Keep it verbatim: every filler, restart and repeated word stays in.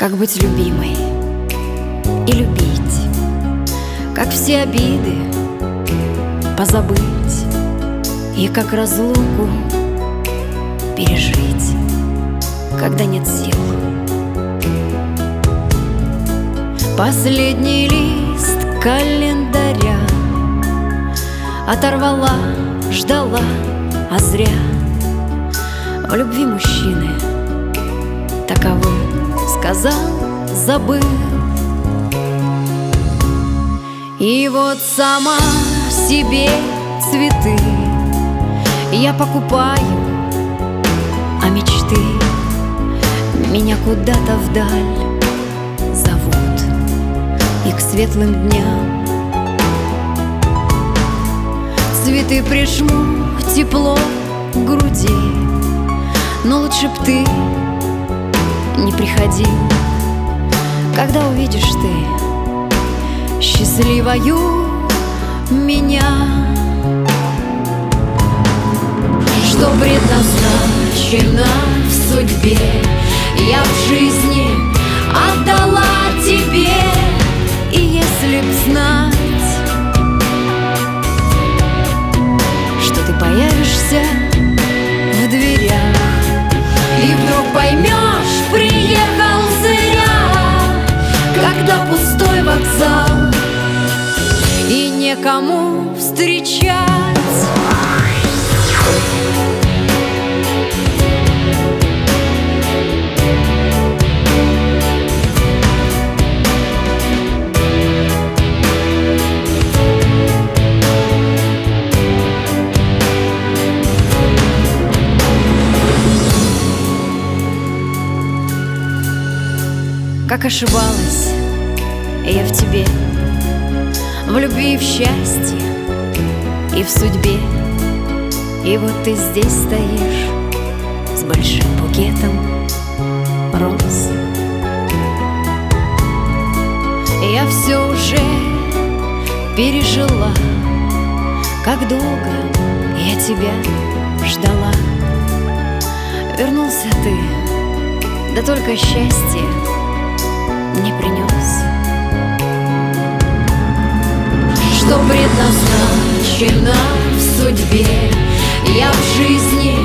Как быть любимой и любить, как все обиды позабыть и как разлуку пережить, когда нет сил. Последний лист календаря оторвала, ждала, а зря. В любви мужчины таковы, сказал, забыл. И вот сама себе цветы я покупаю, а мечты меня куда-то вдаль зовут и к светлым дням. Цветы прижму тепло к груди, но лучше б ты не приходил, когда увидишь ты счастливою меня. Что предназначено в судьбе, я в жизни отдала тебе. И если б знать, что ты появишься в дверях, и вдруг поймешь, приехал зря, когда пустой вокзал и некому встречать. Как ошибалась я в тебе, в любви и в счастье, и в судьбе. И вот ты здесь стоишь с большим букетом роз. Я все уже пережила, как долго я тебя ждала. Вернулся ты, да только счастье не принес. Что предназначено в судьбе, я в жизни